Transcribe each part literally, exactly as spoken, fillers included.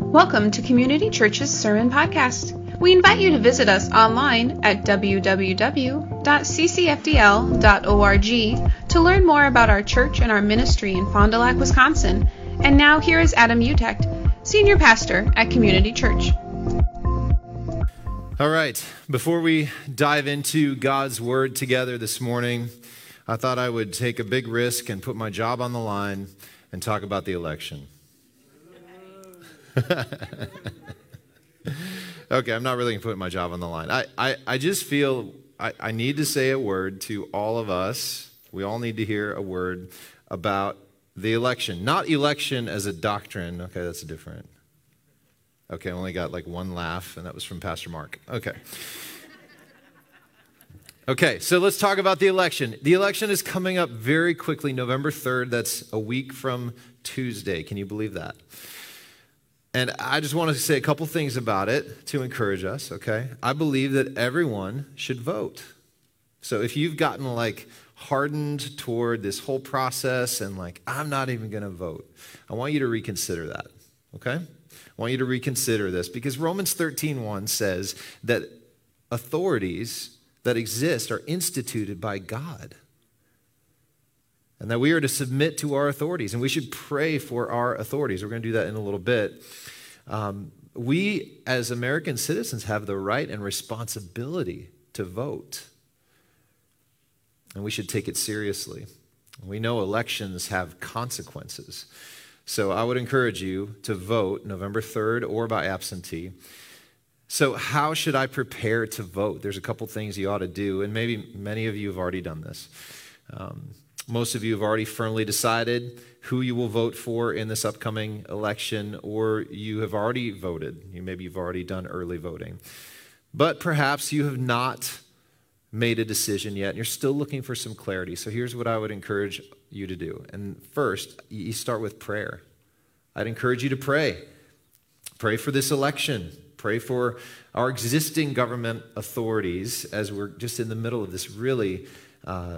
Welcome to Community Church's Sermon Podcast. We invite you to visit us online at w w w dot c c f d l dot org to learn more about our church and our ministry in Fond du Lac, Wisconsin. And now here is Adam Utecht, Senior Pastor at Community Church. All right, before we dive into God's Word together this morning, I thought I would take a big risk and put my job on the line and talk about the election. Okay, I'm not really going to put my job on the line. I, I, I just feel I, I need to say a word to all of us. We all need to hear a word about the election. Not election as a doctrine. Okay, that's different. Okay, I only got like one laugh, and that was from Pastor Mark. Okay. Okay, so let's talk about the election. The election is coming up very quickly, November third. That's a week from Tuesday. Can you believe that? And I just want to say a couple things about it to encourage us, okay? I believe that everyone should vote. So if you've gotten like hardened toward this whole process and like, I'm not even going to vote, I want you to reconsider that, okay? I want you to reconsider this because Romans thirteen one says that authorities that exist are instituted by God. And that we are to submit to our authorities, and we should pray for our authorities. We're going to do that in a little bit. Um, we, as American citizens, have the right and responsibility to vote. And we should take it seriously. We know elections have consequences. So I would encourage you to vote November third or by absentee. So how should I prepare to vote? There's a couple things you ought to do, and maybe many of you have already done this. Um, Most of you have already firmly decided who you will vote for in this upcoming election, or you have already voted. You, maybe you've already done early voting. But perhaps you have not made a decision yet, and you're still looking for some clarity. So here's what I would encourage you to do. And first, you start with prayer. I'd encourage you to pray. Pray for this election. Pray for our existing government authorities as we're just in the middle of this really uh,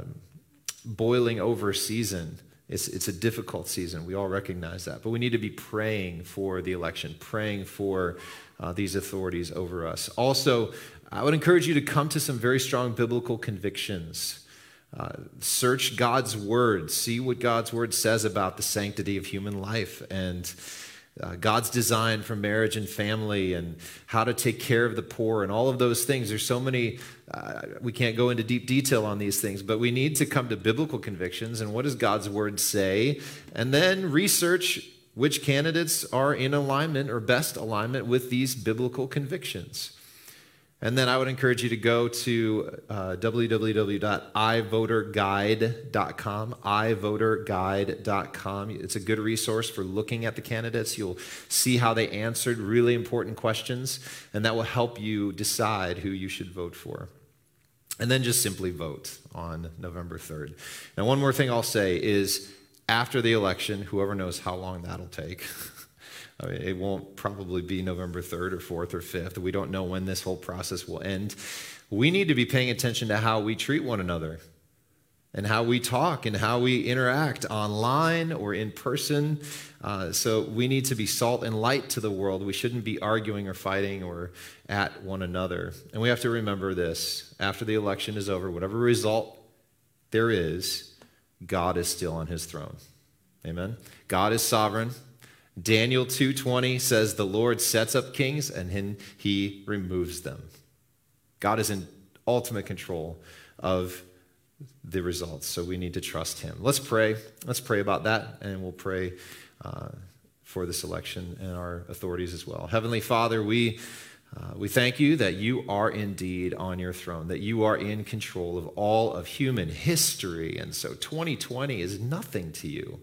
boiling over season. It's, it's a difficult season. We all recognize that. But we need to be praying for the election, praying for uh, these authorities over us. Also, I would encourage you to come to some very strong biblical convictions. Uh, search God's word. See what God's word says about the sanctity of human life and Uh, God's design for marriage and family and how to take care of the poor and all of those things. There's so many, uh, we can't go into deep detail on these things, but we need to come to biblical convictions and what does God's word say, and then research which candidates are in alignment or best alignment with these biblical convictions. And then I would encourage you to go to uh, w w w dot i voter guide dot com, i voter guide dot com. It's a good resource for looking at the candidates. You'll see how they answered really important questions, and that will help you decide who you should vote for. And then just simply vote on November third. Now, one more thing I'll say is after the election, whoever knows how long that'll take, I mean, it won't probably be November third or fourth or fifth. We don't know when this whole process will end. We need to be paying attention to how we treat one another and how we talk and how we interact online or in person. Uh, so we need to be salt and light to the world. We shouldn't be arguing or fighting or at one another. And we have to remember this. After the election is over, whatever result there is, God is still on his throne. Amen? God is sovereign. Daniel two twenty says the Lord sets up kings and then he removes them. God is in ultimate control of the results, so we need to trust him. Let's pray. Let's pray about that, and we'll pray uh, for this election and our authorities as well. Heavenly Father, we uh, we thank you that you are indeed on your throne, that you are in control of all of human history, and so twenty twenty is nothing to you.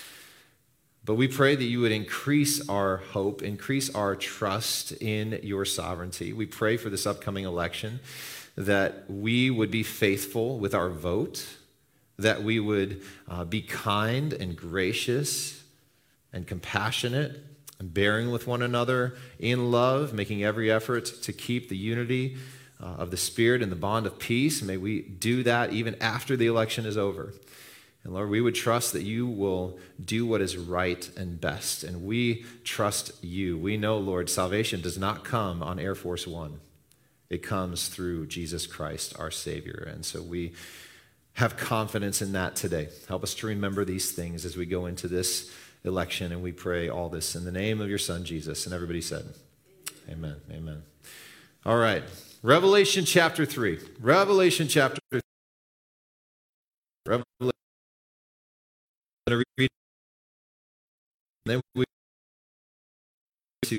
But we pray that you would increase our hope, increase our trust in your sovereignty. We pray for this upcoming election that we would be faithful with our vote, that we would uh, be kind and gracious and compassionate and bearing with one another in love, making every effort to keep the unity uh, of the Spirit and the bond of peace. May we do that even after the election is over. And Lord, we would trust that you will do what is right and best. And we trust you. We know, Lord, salvation does not come on Air Force One. It comes through Jesus Christ, our Savior. And so we have confidence in that today. Help us to remember these things as we go into this election. And we pray all this in the name of your Son, Jesus. And everybody said, amen, amen. All right, Revelation chapter three. Revelation chapter three. Revelation. I'm going to read. Then we to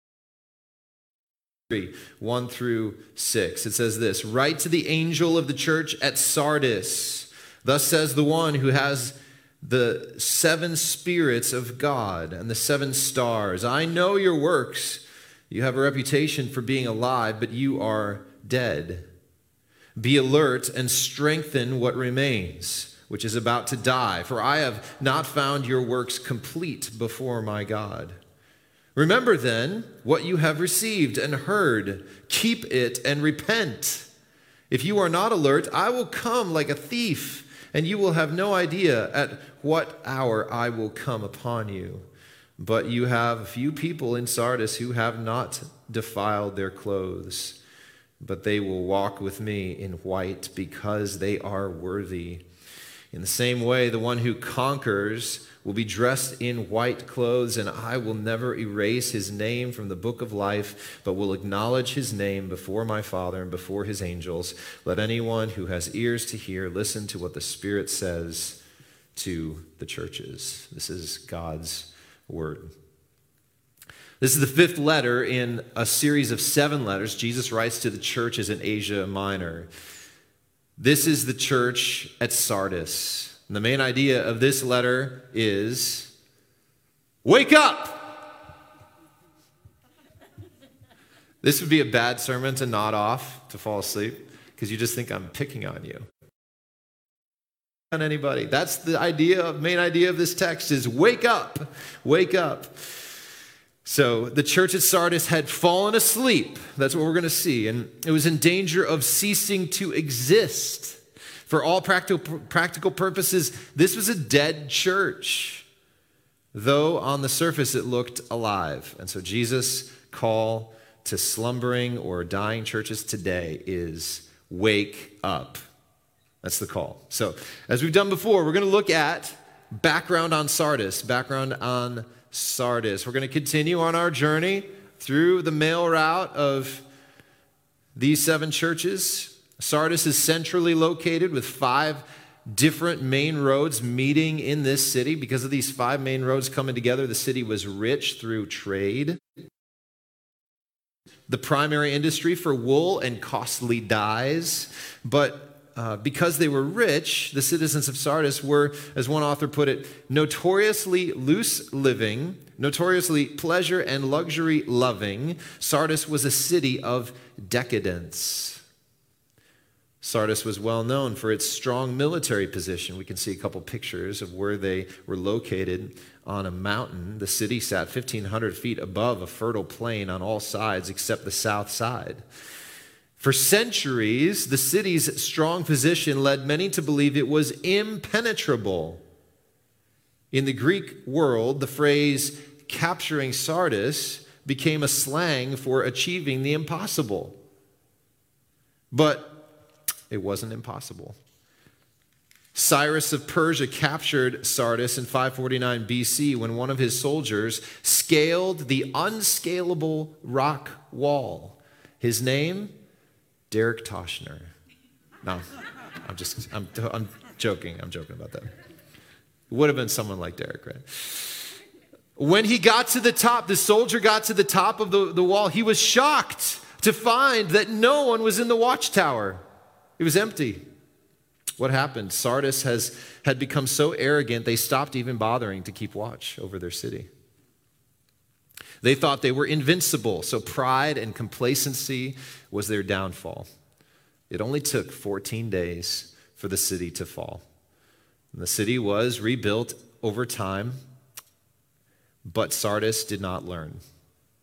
three, one through six. It says this: "Write to the angel of the church at Sardis. Thus says the one who has the seven spirits of God and the seven stars. I know your works. You have a reputation for being alive, but you are dead. Be alert and strengthen what remains, which is about to die, for I have not found your works complete before my God. Remember then what you have received and heard. Keep it and repent. If you are not alert, I will come like a thief, and you will have no idea at what hour I will come upon you. But you have a few people in Sardis who have not defiled their clothes, but they will walk with me in white because they are worthy. In the same way, the one who conquers will be dressed in white clothes, and I will never erase his name from the book of life, but will acknowledge his name before my Father and before his angels. Let anyone who has ears to hear listen to what the Spirit says to the churches." This is God's word. This is the fifth letter in a series of seven letters Jesus writes to the churches in Asia Minor. This is the church at Sardis. And the main idea of this letter is, wake up! This would be a bad sermon to nod off, to fall asleep, because you just think I'm picking on you. On anybody. That's the idea, main idea of this text is wake up, wake up. So the church at Sardis had fallen asleep. That's what we're going to see. And it was in danger of ceasing to exist. For all practical, practical purposes, this was a dead church, though on the surface it looked alive. And so Jesus' call to slumbering or dying churches today is wake up. That's the call. So, as we've done before, we're going to look at background on Sardis, background on Sardis. We're going to continue on our journey through the mail route of these seven churches. Sardis is centrally located with five different main roads meeting in this city. Because of these five main roads coming together, the city was rich through trade. The primary industry for wool and costly dyes, but Uh, because they were rich, the citizens of Sardis were, as one author put it, notoriously loose living, notoriously pleasure and luxury loving. Sardis was a city of decadence. Sardis was well known for its strong military position. We can see a couple pictures of where they were located on a mountain. The city sat fifteen hundred feet above a fertile plain on all sides except the south side. For centuries, the city's strong position led many to believe it was impenetrable. In the Greek world, the phrase capturing Sardis became a slang for achieving the impossible. But it wasn't impossible. Cyrus of Persia captured Sardis in five forty-nine B C when one of his soldiers scaled the unscalable rock wall. His name? Derek Toshner. No, I'm just, I'm, I'm joking. I'm joking about that. It would have been someone like Derek, right? When he got to the top, the soldier got to the top of the, the wall, he was shocked to find that no one was in the watchtower. It was empty. What happened? Sardis has, had become so arrogant, they stopped even bothering to keep watch over their city. They thought they were invincible, so pride and complacency was their downfall. It only took fourteen days for the city to fall. And the city was rebuilt over time, but Sardis did not learn.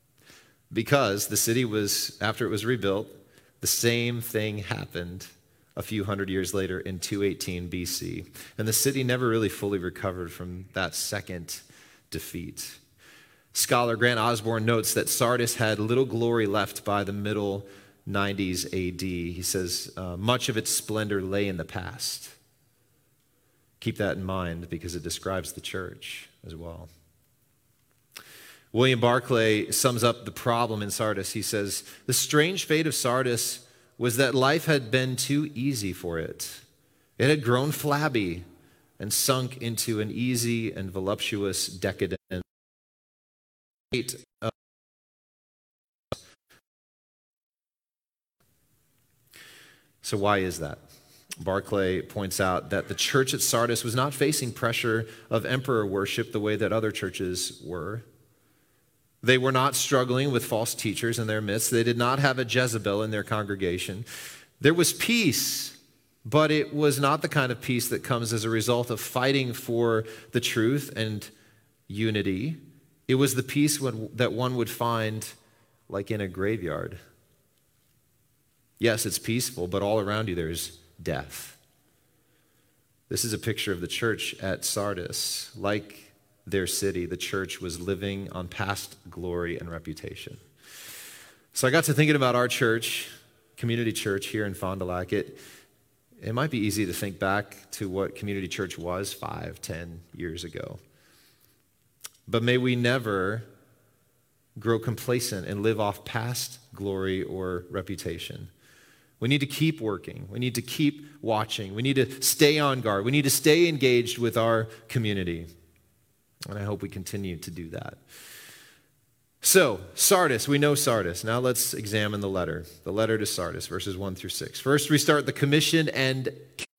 Because the city was, after it was rebuilt, the same thing happened a few hundred years later in two eighteen B C. And the city never really fully recovered from that second defeat. Scholar Grant Osborne notes that Sardis had little glory left by the middle nineties A D. He says uh, much of its splendor lay in the past. Keep that in mind because it describes the church as well. William Barclay sums up the problem in Sardis. He says, the strange fate of Sardis was that life had been too easy for it. It had grown flabby and sunk into an easy and voluptuous decadence. So why is that? Barclay points out that the church at Sardis was not facing pressure of emperor worship the way that other churches were. They were not struggling with false teachers in their midst. They did not have a Jezebel in their congregation. There was peace, but it was not the kind of peace that comes as a result of fighting for the truth and unity. It was the peace that one would find like in a graveyard. Yes, it's peaceful, but all around you there's death. This is a picture of the church at Sardis. Like their city, the church was living on past glory and reputation. So I got to thinking about our church, community church here in Fond du Lac. It, it might be easy to think back to what community church was five, ten years ago. But may we never grow complacent and live off past glory or reputation. We need to keep working. We need to keep watching. We need to stay on guard. We need to stay engaged with our community. And I hope we continue to do that. So, Sardis, we know Sardis. Now let's examine the letter. The letter to Sardis, verses one through six. First, we start the commission and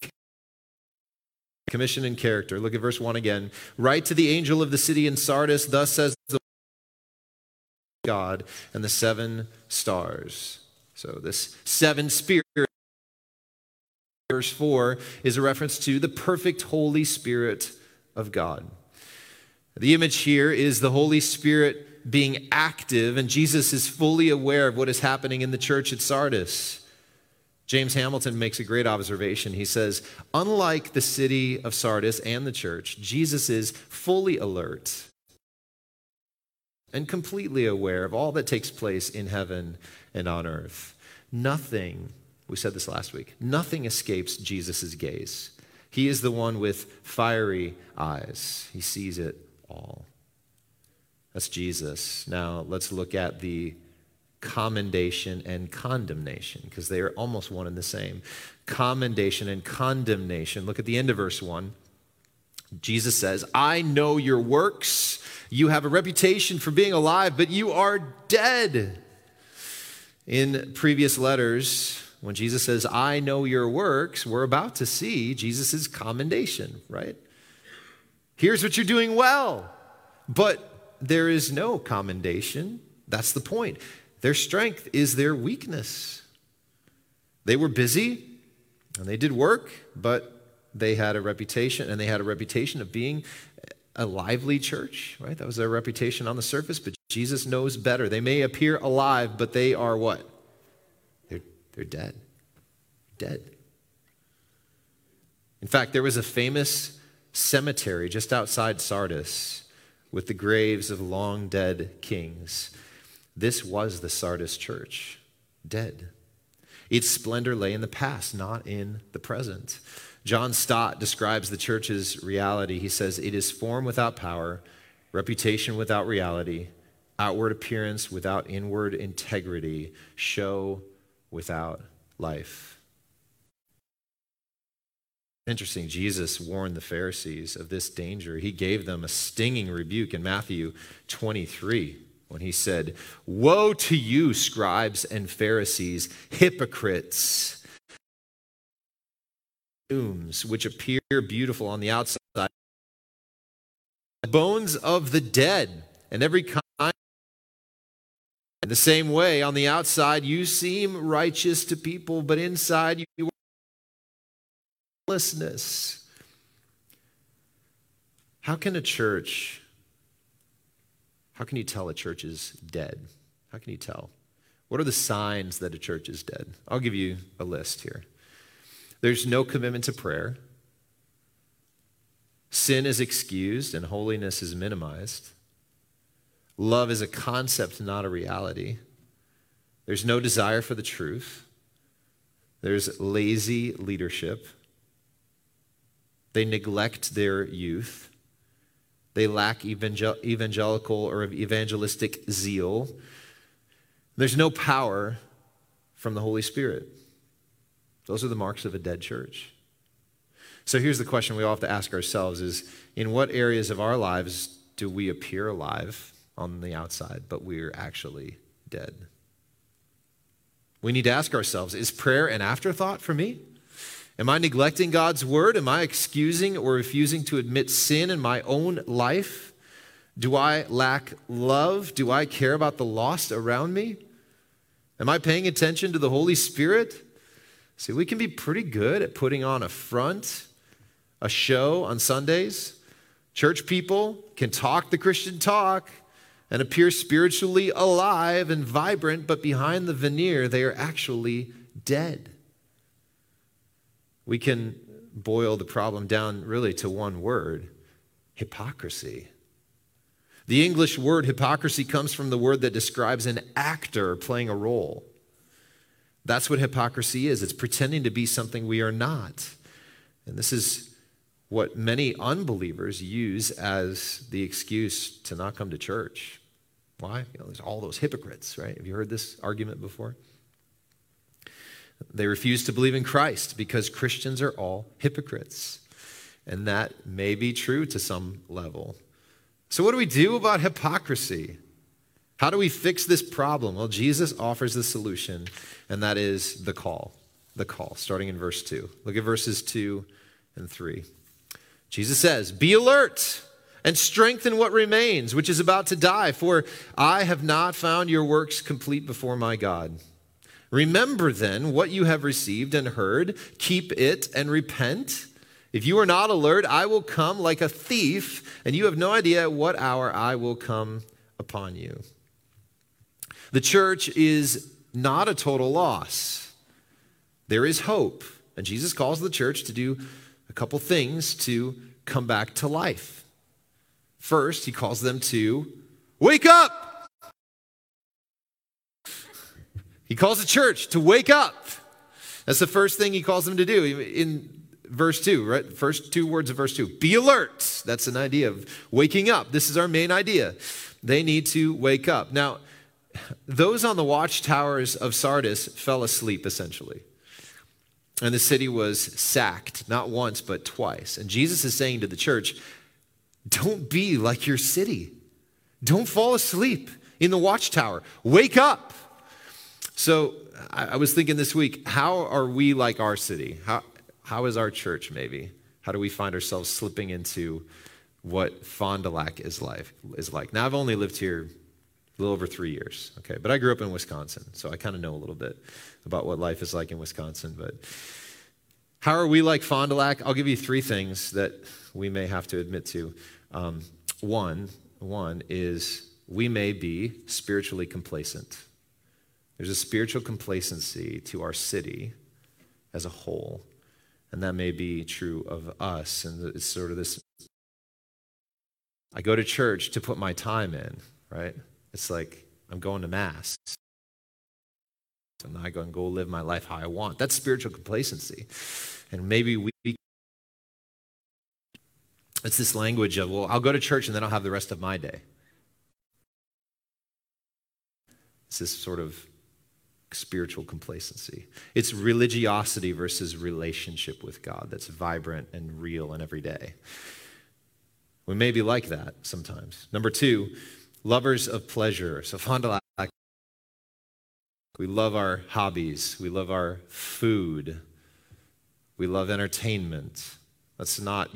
commission and character. Look at verse one again. Write to the angel of the city in Sardis, thus says the God and the seven stars. So this seven spirit, verse four, is a reference to the perfect Holy Spirit of God. The image here is the Holy Spirit being active, and Jesus is fully aware of what is happening in the church at Sardis. James Hamilton makes a great observation. He says, unlike the city of Sardis and the church, Jesus is fully alert and completely aware of all that takes place in heaven and on earth. Nothing, we said this last week, nothing escapes Jesus' gaze. He is the one with fiery eyes. He sees it all. That's Jesus. Now let's look at the commendation and condemnation, because they are almost one and the same. Commendation and condemnation. Look at the end of verse one. Jesus says, I know your works. You have a reputation for being alive, but you are dead. In previous letters, when Jesus says, I know your works, we're about to see Jesus' commendation, right? Here's what you're doing well, but there is no commendation. That's the point. Their strength is their weakness. They were busy and they did work, but they had a reputation, and they had a reputation of being a lively church, right? That was their reputation on the surface, but Jesus knows better. They may appear alive, but they are what? They're, they're dead. Dead. In fact, there was a famous cemetery just outside Sardis with the graves of long dead kings. This was the Sardis church, dead. Its splendor lay in the past, not in the present. John Stott describes the church's reality. He says, it is form without power, reputation without reality, outward appearance without inward integrity, show without life. Interesting, Jesus warned the Pharisees of this danger. He gave them a stinging rebuke in Matthew twenty-three when he said, woe to you, scribes and Pharisees, hypocrites, tombs which appear beautiful on the outside, bones of the dead and every kind. In the same way, on the outside you seem righteous to people, but inside you are lawlessness. How can a church, how can you tell a church is dead? How can you tell? What are the signs that a church is dead? I'll give you a list here. There's no commitment to prayer. Sin is excused and holiness is minimized. Love is a concept, not a reality. There's no desire for the truth. There's lazy leadership. They neglect their youth. They lack evangel- evangelical or evangelistic zeal. There's no power from the Holy Spirit. Those are the marks of a dead church. So here's the question we all have to ask ourselves is, in what areas of our lives do we appear alive on the outside, but we're actually dead? We need to ask ourselves, is prayer an afterthought for me? Am I neglecting God's word? Am I excusing or refusing to admit sin in my own life? Do I lack love? Do I care about the lost around me? Am I paying attention to the Holy Spirit? See, we can be pretty good at putting on a front, a show on Sundays. Church people can talk the Christian talk and appear spiritually alive and vibrant, but behind the veneer, they are actually dead. We can boil the problem down really to one word: hypocrisy. The English word hypocrisy comes from the word that describes an actor playing a role. That's what hypocrisy is. It's pretending to be something we are not. And this is what many unbelievers use as the excuse to not come to church. Why? You know, there's all those hypocrites, right? Have you heard this argument before? They refuse to believe in Christ because Christians are all hypocrites. And that may be true to some level. So what do we do about hypocrisy? How do we fix this problem? Well, Jesus offers the solution, and that is the call. The call, starting in verse two. Look at verses two and three. Jesus says, "Be alert and strengthen what remains, which is about to die, for I have not found your works complete before my God. Remember then what you have received and heard, keep it and repent. If you are not alert, I will come like a thief, and you have no idea at what hour I will come upon you." The church is not a total loss. There is hope, and Jesus calls the church to do a couple things to come back to life. First, he calls them to wake up. He calls the church to wake up. That's the first thing he calls them to do in verse two, right? First two words of verse two. Be alert. That's an idea of waking up. This is our main idea. They need to wake up. Now, those on the watchtowers of Sardis fell asleep, essentially. And the city was sacked, not once, but twice. And Jesus is saying to the church, don't be like your city. Don't fall asleep in the watchtower. Wake up. So I was thinking this week, how are we like our city? How, how is our church maybe? How do we find ourselves slipping into what Fond du Lac is like, is like? Now, I've only lived here a little over three years, okay? But I grew up in Wisconsin, so I kind of know a little bit about what life is like in Wisconsin. But how are we like Fond du Lac? I'll give you three things that we may have to admit to. Um, one, one is we may be spiritually complacent. There's a spiritual complacency to our city as a whole, and that may be true of us. And it's sort of this, I go to church to put my time in, right? It's like I'm going to mass, and I go and go live my life how I want. That's spiritual complacency. And maybe we, it's this language of, well, I'll go to church and then I'll have the rest of my day. It's this sort of spiritual complacency. It's religiosity versus relationship with God that's vibrant and real and every day. We may be like that sometimes. Number two, lovers of pleasure. So Fond du Lac, we love our hobbies. We love our food. We love entertainment. That's not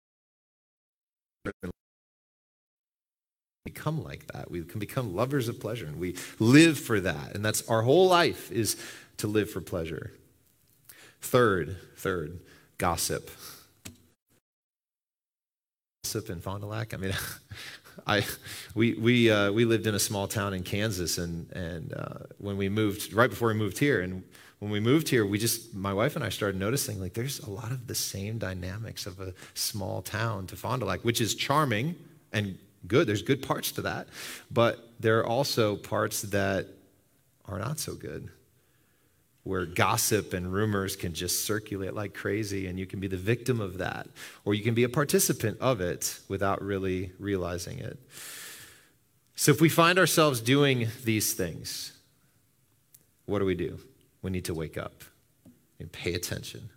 become like that. We can become lovers of pleasure, and we live for that. And that's our whole life, is to live for pleasure. Third, third, gossip. Gossip in Fond du Lac. I mean, I, we we uh, we lived in a small town in Kansas, and and uh, when we moved, right before we moved here, and when we moved here, we just, my wife and I started noticing, like, there's a lot of the same dynamics of a small town to Fond du Lac, which is charming and good. There's good parts to that, but there are also parts that are not so good, where gossip and rumors can just circulate like crazy, and you can be the victim of that, or you can be a participant of it without really realizing it. So if we find ourselves doing these things, what do we do? We need to wake up and pay attention.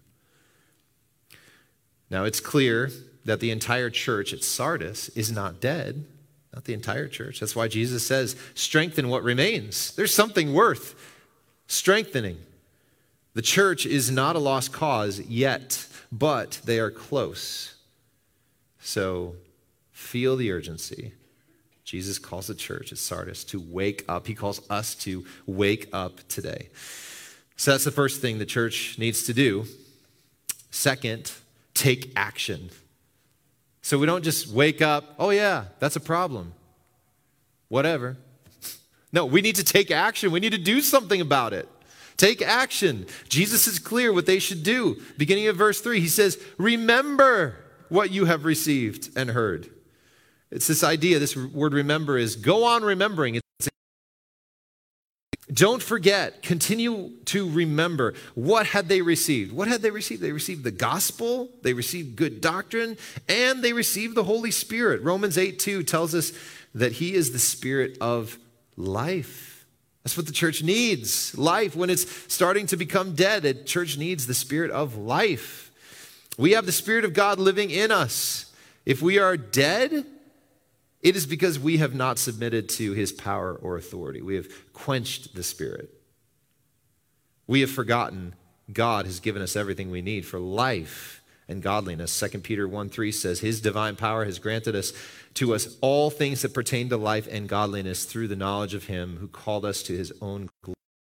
Now, it's clear that the entire church at Sardis is not dead. Not the entire church. That's why Jesus says, strengthen what remains. There's something worth strengthening. The church is not a lost cause yet, but they are close. So feel the urgency. Jesus calls the church at Sardis to wake up. He calls us to wake up today. So that's the first thing the church needs to do. Second, take action. So we don't just wake up, oh yeah, that's a problem. Whatever. No, we need to take action. We need to do something about it. Take action. Jesus is clear what they should do. Beginning of verse three, he says, remember what you have received and heard. It's this idea, this word remember is go on remembering. It's Don't forget, continue to remember. What had they received? What had they received? They received the gospel, they received good doctrine, and they received the Holy Spirit. Romans eight two tells us that he is the Spirit of life. That's what the church needs. Life, when it's starting to become dead, the church needs the Spirit of life. We have the Spirit of God living in us. If we are dead, it is because we have not submitted to his power or authority. We have quenched the Spirit. We have forgotten God has given us everything we need for life and godliness. Second Peter one three says, his divine power has granted us to us all things that pertain to life and godliness through the knowledge of him who called us to his own glory.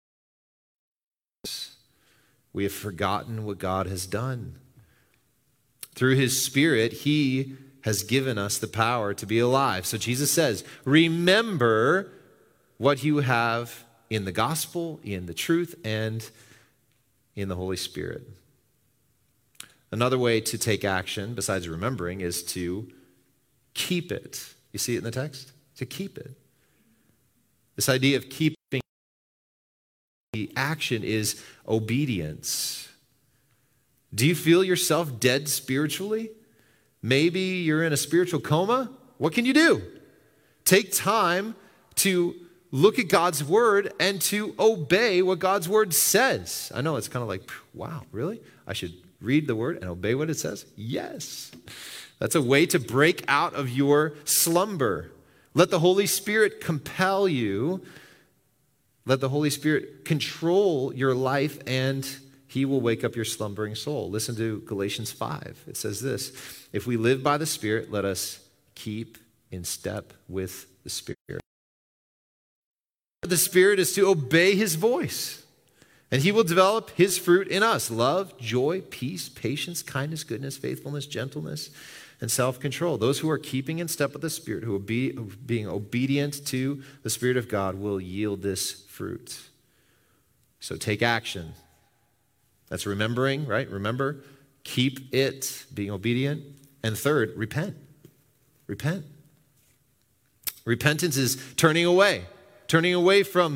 We have forgotten what God has done. Through his Spirit, he has given us the power to be alive. So Jesus says, remember what you have in the gospel, in the truth, and in the Holy Spirit. Another way to take action, besides remembering, is to keep it. You see it in the text? To keep it. This idea of keeping the action is obedience. Do you feel yourself dead spiritually? Maybe you're in a spiritual coma. What can you do? Take time to look at God's word and to obey what God's word says. I know it's kind of like, wow, really? I should read the word and obey what it says? Yes. That's a way to break out of your slumber. Let the Holy Spirit compel you. Let the Holy Spirit control your life, and he will wake up your slumbering soul. Listen to Galatians five. It says this, if we live by the Spirit, let us keep in step with the Spirit. The Spirit is to obey his voice, and he will develop his fruit in us: love, joy, peace, patience, kindness, goodness, faithfulness, gentleness, and self-control. Those who are keeping in step with the Spirit, who are be, being obedient to the Spirit of God, will yield this fruit. So take action. That's remembering, right? Remember, keep it, being obedient. And third, repent. Repent. Repentance is turning away, turning away from.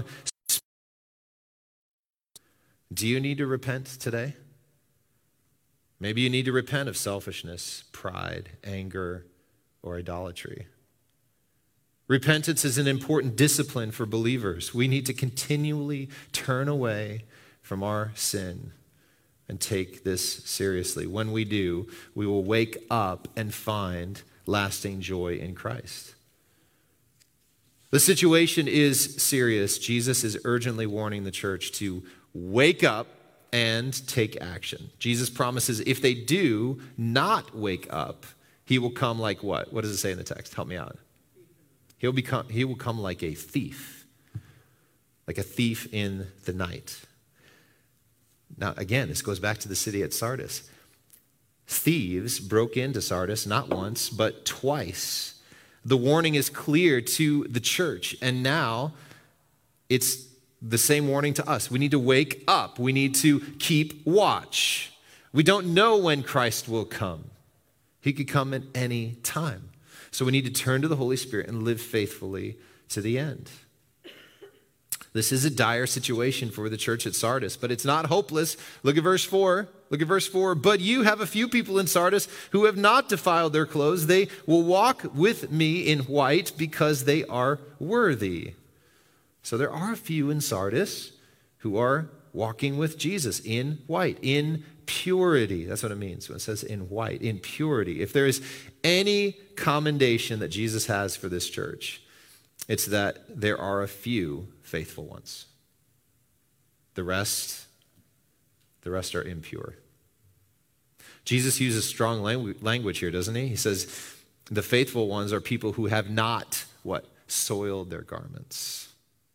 Do you need to repent today? Maybe you need to repent of selfishness, pride, anger, or idolatry. Repentance is an important discipline for believers. We need to continually turn away from our sin and take this seriously. When we do, we will wake up and find lasting joy in Christ. The situation is serious. Jesus is urgently warning the church to wake up and take action. Jesus promises if they do not wake up, he will come like what? What does it say in the text? Help me out. He'll become, he will come like a thief, like a thief in the night. Now, again, this goes back to the city at Sardis. Thieves broke into Sardis not once, but twice. The warning is clear to the church, and now it's the same warning to us. We need to wake up. We need to keep watch. We don't know when Christ will come. He could come at any time. So we need to turn to the Holy Spirit and live faithfully to the end. This is a dire situation for the church at Sardis, but it's not hopeless. Look at verse four. Look at verse four. But you have a few people in Sardis who have not defiled their clothes. They will walk with me in white because they are worthy. So there are a few in Sardis who are walking with Jesus in white, in purity. That's what it means when it says in white, in purity. If there is any commendation that Jesus has for this church, it's that there are a few faithful ones. The rest, the rest are impure. Jesus uses strong language here, doesn't he? He says the faithful ones are people who have not, what? Soiled their garments.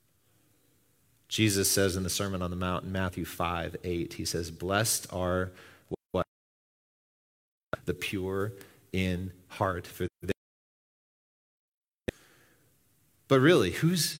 Jesus says in the Sermon on the Mount in Matthew five, eight, he says, blessed are what? The pure in heart, for they. But really, who's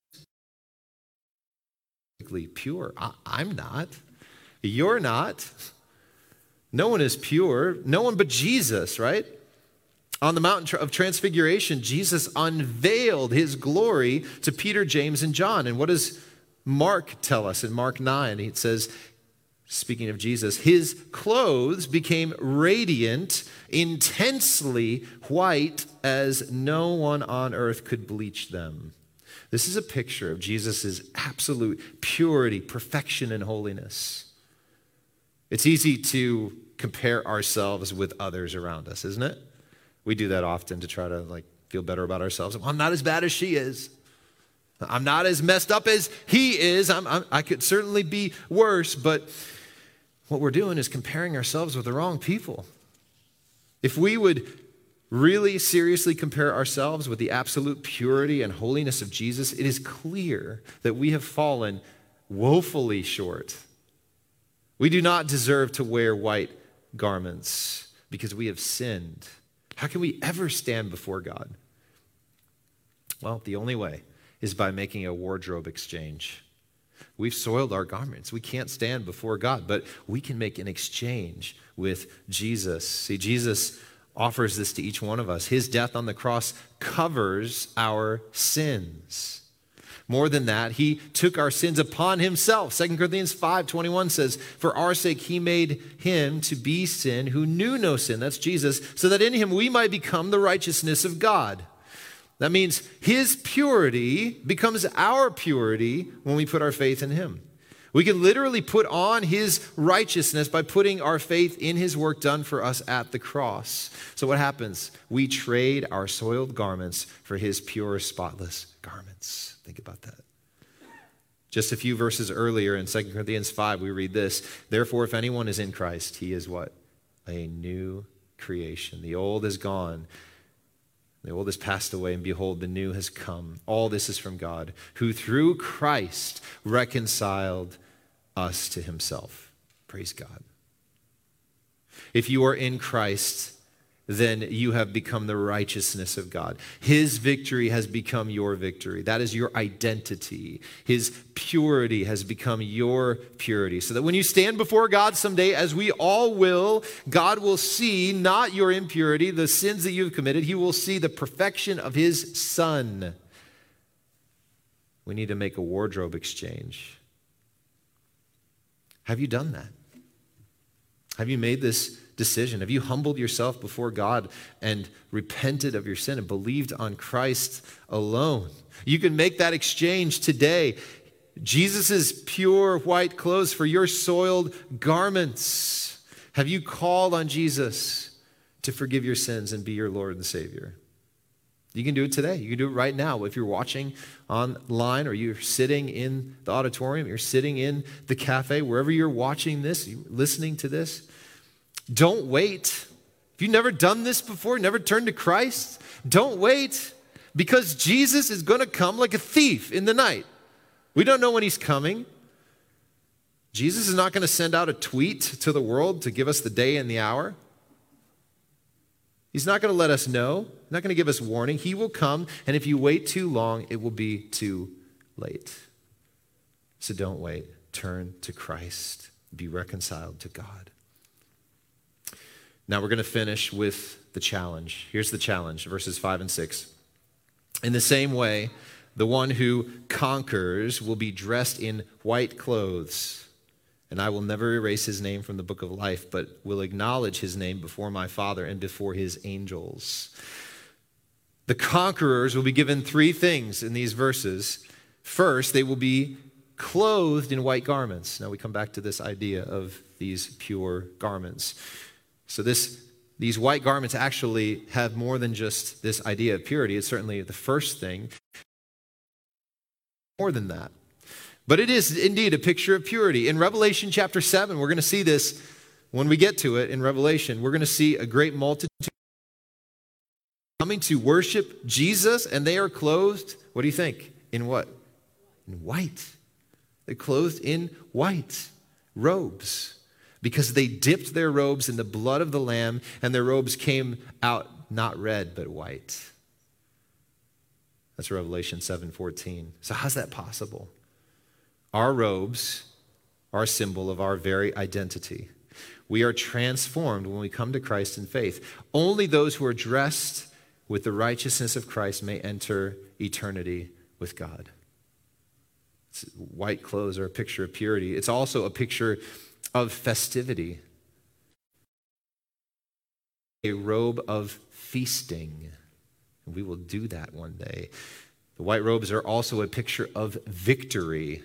pure? I, I'm not. You're not. No one is pure. No one but Jesus, right? On the mountain of transfiguration, Jesus unveiled his glory to Peter, James, and John. And what does Mark tell us in Mark nine? It says, speaking of Jesus, his clothes became radiant, intensely white, as no one on earth could bleach them. This is a picture of Jesus' absolute purity, perfection, and holiness. It's easy to compare ourselves with others around us, isn't it? We do that often to try to like feel better about ourselves. Well, I'm not as bad as she is. I'm not as messed up as he is. I'm, I'm, I could certainly be worse, but what we're doing is comparing ourselves with the wrong people. If we would really seriously compare ourselves with the absolute purity and holiness of Jesus, it is clear that we have fallen woefully short. We do not deserve to wear white garments because we have sinned. How can we ever stand before God? Well, the only way is by making a wardrobe exchange. We've soiled our garments. We can't stand before God, but we can make an exchange with Jesus. See, Jesus offers this to each one of us. His death on the cross covers our sins. More than that, he took our sins upon himself. Second Corinthians five twenty-one says, for our sake he made him to be sin who knew no sin. That's Jesus, so that in him we might become the righteousness of God. That means his purity becomes our purity when we put our faith in him. We can literally put on his righteousness by putting our faith in his work done for us at the cross. So what happens? We trade our soiled garments for his pure, spotless garments. Think about that. Just a few verses earlier in Second Corinthians five, we read this. Therefore, if anyone is in Christ, he is what? A new creation. The old is gone. The old has passed away, and behold, the new has come. All this is from God, who through Christ reconciled us to himself. Praise God. If you are in Christ, then you have become the righteousness of God. His victory has become your victory. That is your identity. His purity has become your purity. So that when you stand before God someday, as we all will, God will see not your impurity, the sins that you've committed. He will see the perfection of his Son. We need to make a wardrobe exchange. Have you done that? Have you made this decision? Have you humbled yourself before God and repented of your sin and believed on Christ alone? You can make that exchange today. Jesus' pure white clothes for your soiled garments. Have you called on Jesus to forgive your sins and be your Lord and Savior? You can do it today. You can do it right now. If you're watching online or you're sitting in the auditorium, you're sitting in the cafe, wherever you're watching this, you're listening to this, don't wait. If you've never done this before, never turned to Christ, don't wait, because Jesus is going to come like a thief in the night. We don't know when he's coming. Jesus is not going to send out a tweet to the world to give us the day and the hour. He's not going to let us know. not going to give us warning. He will come, and if you wait too long, it will be too late. So don't wait. Turn to Christ. Be reconciled to God. Now we're going to finish with the challenge. Here's the challenge, verses five and six. In the same way, the one who conquers will be dressed in white clothes, and I will never erase his name from the book of life, but will acknowledge his name before my Father and before his angels. The conquerors will be given three things in these verses. First, they will be clothed in white garments. Now we come back to this idea of these pure garments. So this, these white garments actually have more than just this idea of purity. It's certainly the first thing. More than that. But it is indeed a picture of purity. In Revelation chapter seven, we're going to see this when we get to it in Revelation. We're going to see a great multitude coming to worship Jesus, and they are clothed, what do you think? In what? In white. They're clothed in white robes, because they dipped their robes in the blood of the Lamb, and their robes came out not red, but white. That's Revelation seven fourteen. So how's that possible? Our robes are a symbol of our very identity. We are transformed when we come to Christ in faith. Only those who are dressed with the righteousness of Christ may enter eternity with God. White clothes are a picture of purity. It's also a picture of festivity. A robe of feasting. And we will do that one day. The white robes are also a picture of victory.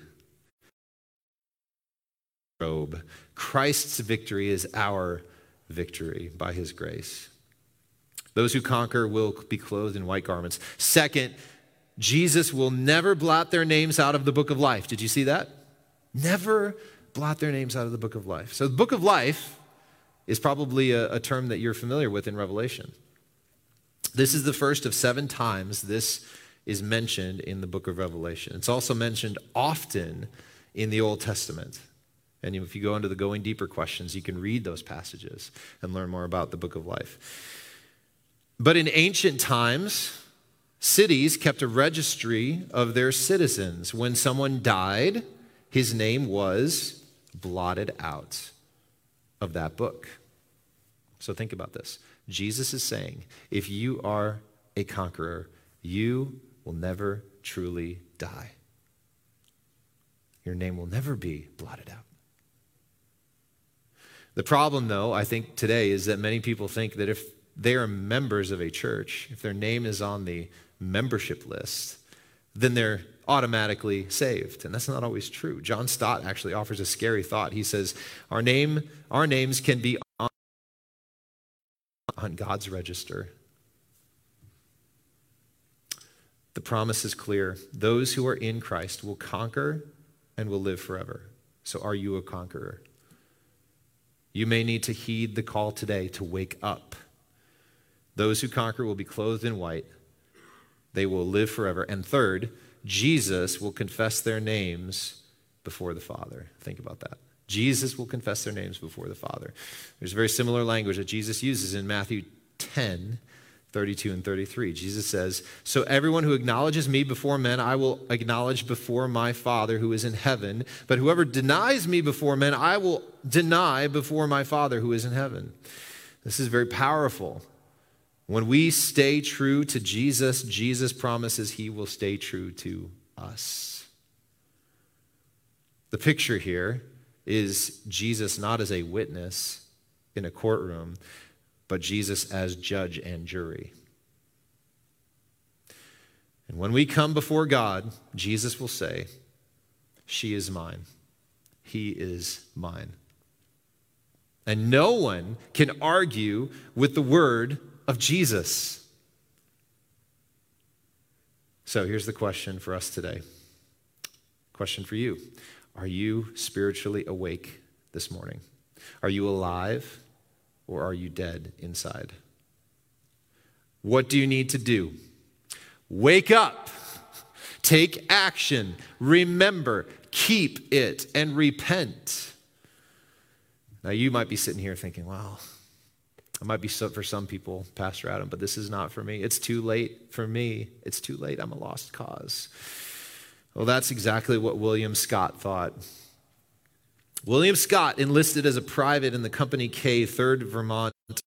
Robe. Christ's victory is our victory by his grace. Those who conquer will be clothed in white garments. Second, Jesus will never blot their names out of the book of life. Did you see that? Never blot their names out of the book of life. So the book of life is probably a, a term that you're familiar with in Revelation. This is the first of seven times this is mentioned in the book of Revelation. It's also mentioned often in the Old Testament. And if you go into the Going Deeper questions, you can read those passages and learn more about the book of life. But in ancient times, cities kept a registry of their citizens. When someone died, his name was blotted out of that book. So think about this. Jesus is saying, if you are a conqueror, you will never truly die. Your name will never be blotted out. The problem, though, I think today is that many people think that if they are members of a church, if their name is on the membership list, then they're automatically saved. And that's not always true. John Stott actually offers a scary thought. He says, our name, our names can be on, on God's register. The promise is clear. Those who are in Christ will conquer and will live forever. So are you a conqueror? You may need to heed the call today to wake up. Those who conquer will be clothed in white. They will live forever. And third, Jesus will confess their names before the Father. Think about that. Jesus will confess their names before the Father. There's very similar language that Jesus uses in Matthew ten, thirty-two and thirty-three. Jesus says, so everyone who acknowledges me before men, I will acknowledge before my Father who is in heaven. But whoever denies me before men, I will deny before my Father who is in heaven. This is very powerful. When we stay true to Jesus, Jesus promises he will stay true to us. The picture here is Jesus not as a witness in a courtroom, but Jesus as judge and jury. And when we come before God, Jesus will say, she is mine. He is mine. And no one can argue with the word of Jesus. So here's the question for us today. Question for you. Are you spiritually awake this morning? Are you alive or are you dead inside? What do you need to do? Wake up. Take action. Remember. Keep it and repent. Now you might be sitting here thinking, well, It might be so for some people, Pastor Adam, but this is not for me. It's too late for me. It's too late. I'm a lost cause. Well, that's exactly what William Scott thought. William Scott enlisted as a private in the Company K, third Vermont,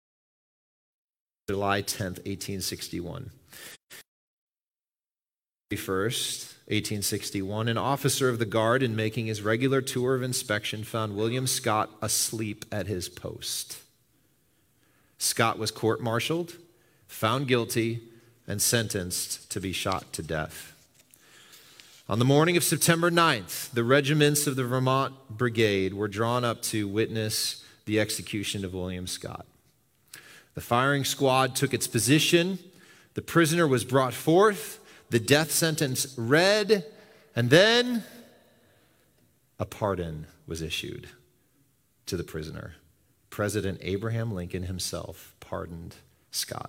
July tenth, eighteen sixty-one. first, eighteen sixty-one, an officer of the guard, in making his regular tour of inspection, found William Scott asleep at his post. Scott was court-martialed, found guilty, and sentenced to be shot to death. On the morning of September ninth, the regiments of the Vermont Brigade were drawn up to witness the execution of William Scott. The firing squad took its position, the prisoner was brought forth, the death sentence read, and then a pardon was issued to the prisoner. President Abraham Lincoln himself pardoned Scott.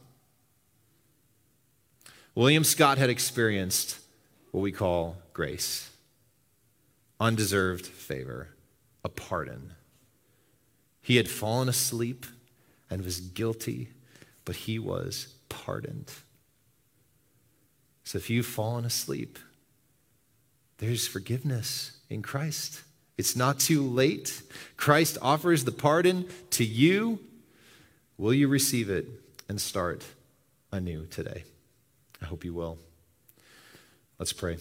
William Scott had experienced what we call grace, undeserved favor, a pardon. He had fallen asleep and was guilty, but he was pardoned. So if you've fallen asleep, there's forgiveness in Christ. It's not too late. Christ offers the pardon to you. Will you receive it and start anew today? I hope you will. Let's pray.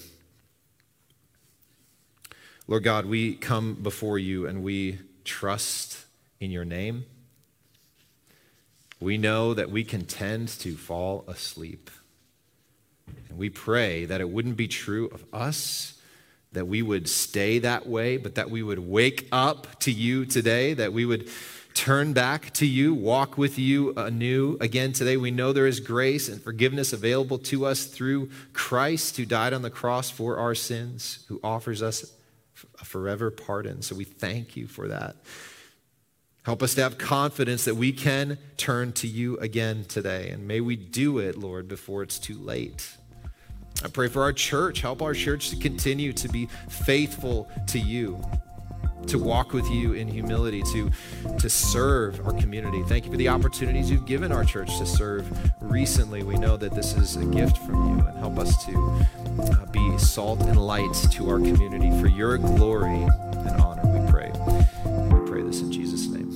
Lord God, we come before you and we trust in your name. We know that we can tend to fall asleep. And we pray that it wouldn't be true of us, that we would stay that way, but that we would wake up to you today, that we would turn back to you, walk with you anew again today. We know there is grace and forgiveness available to us through Christ, who died on the cross for our sins, who offers us a forever pardon. So we thank you for that. Help us to have confidence that we can turn to you again today. And may we do it, Lord, before it's too late. I pray for our church. Help our church to continue to be faithful to you, to walk with you in humility, to, to serve our community. Thank you for the opportunities you've given our church to serve recently. We know that this is a gift from you, and help us to uh, be salt and light to our community for your glory and honor, we pray. We pray this in Jesus' name.